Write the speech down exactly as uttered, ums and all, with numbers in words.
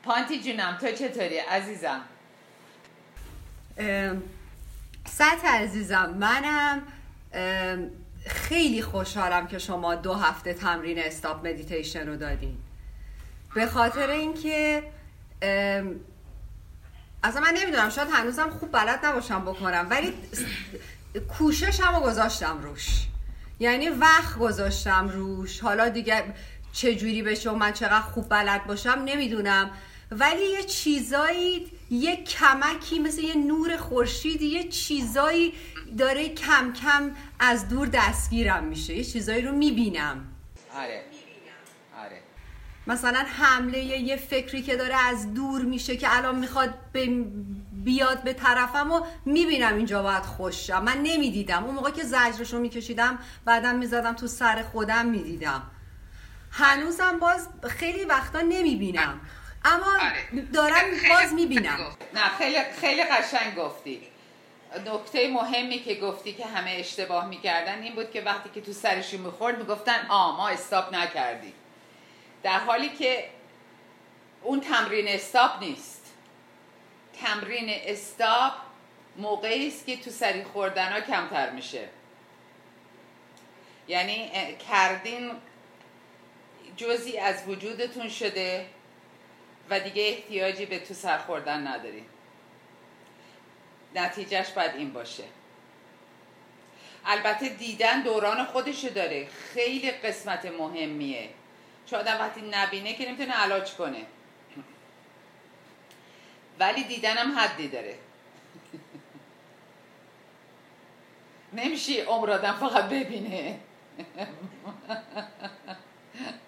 پانتی جونم تو چطوری عزیزم؟ سطح عزیزم، منم خیلی خوشحالم که شما دو هفته تمرین استاپ مدیتیشن رو دادین، به خاطر اینکه اصلا من نمیدونم، شاید هنوزم خوب بلد نباشم بکنم، ولی کوششم رو گذاشتم روش، یعنی وقت گذاشتم روش. حالا دیگه چجوری بشه و من چقدر خوب بلد باشم نمیدونم، ولی یه چیزایی، یه کمکی مثل یه نور خورشیدی، یه چیزایی داره کم کم از دور دستگیرم میشه، یه چیزایی رو میبینم. آره آره مثلا حمله یه فکری که داره از دور میشه که الان میخواد بیاد به طرفم و میبینم اینجا باید خوش شم. من نمیدیدم اون موقع که زجرشو میکشیدم، بعدم میزدم تو سر خودم میدیدم. هنوزم باز خیلی وقتا نمیبینم، اما دارم باز میبینم. نه خیلی خیلی قشنگ گفتی. نکته مهمی که گفتی که همه اشتباه میکردن این بود که وقتی که تو سرشون میخورد میگفتن آ ما استاپ نکردی، در حالی که اون تمرین استاپ نیست. تمرین استاپ موقعی است که تو سری خوردن ها کمتر میشه، یعنی کردین جزئی از وجودتون شده و دیگه احتیاجی به تو سر خوردن ندارین. نتیجهش باید این باشه. البته دیدن دوران خودشو داره، خیلی قسمت مهمیه، چون آدم وقتی نبینه که نمیتونه علاج کنه، ولی دیدن هم حدی داره. نمیشه عمر آدم فقط ببینه.